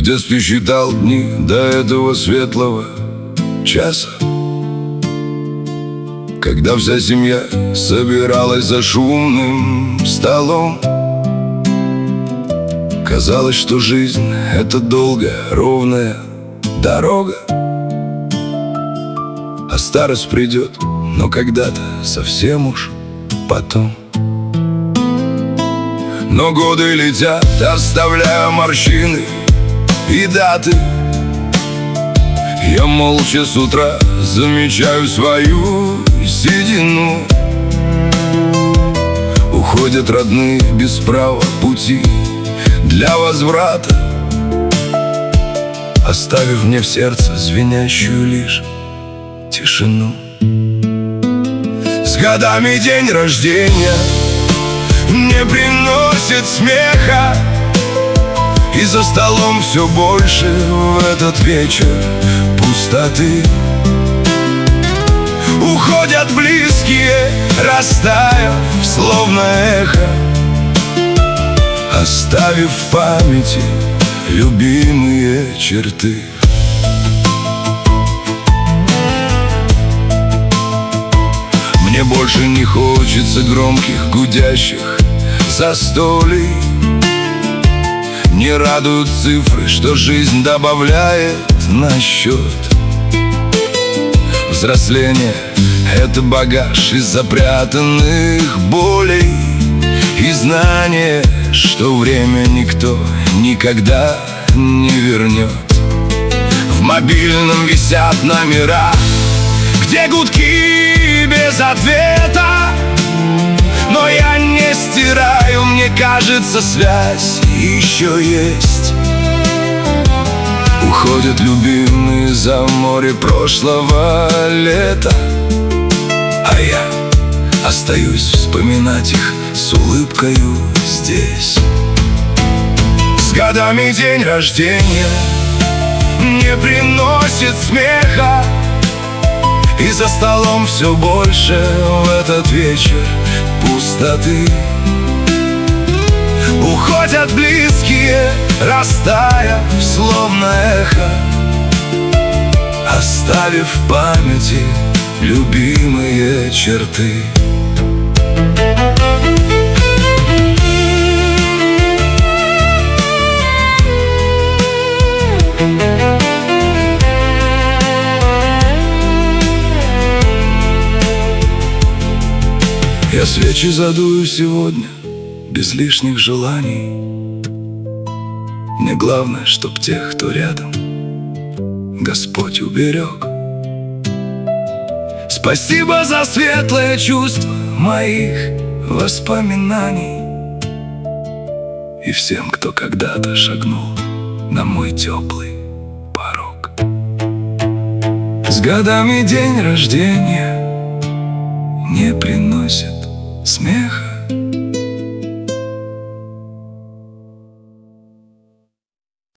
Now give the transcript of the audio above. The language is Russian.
детстве считал дни до этого светлого часа, когда вся семья собиралась за шумным столом. Казалось, что жизнь — это долгая, ровная дорога, а старость придет, но когда-то, совсем уж потом. Но годы летят, оставляя морщины и даты. Я молча с утра замечаю свою седину. Уходят родные без права пути для возврата, оставив мне в сердце звенящую лишь тишину. С годами день рождения не приносит смеха, и за столом все больше в этот вечер пустоты. Уходят близкие, растаяв, словно эхо, оставив в памяти любимые черты. Мне больше не хочется громких, гудящих застолий. Не радуют цифры, что жизнь добавляет на счет. Взросление — это багаж из запрятанных болей и знание, что время никто никогда не вернет. В мобильном висят номера, где гудки без ответа, но я не стираю, мне кажется, связь еще есть. Уходят любимые за море прошлого лета, а я остаюсь вспоминать их с улыбкою здесь. С годами день рождения не приносит смеха, и за столом все больше в этот вечер пустоты. Уходят близкие, растаяв, словно эхо, оставив в памяти любимые черты. Я свечи задую сегодня без лишних желаний. Мне главное, чтоб тех, кто рядом, Господь уберег. Спасибо за светлое чувство моих воспоминаний и всем, кто когда-то шагнул на мой теплый порог. С годами день рождения не приносит смеха,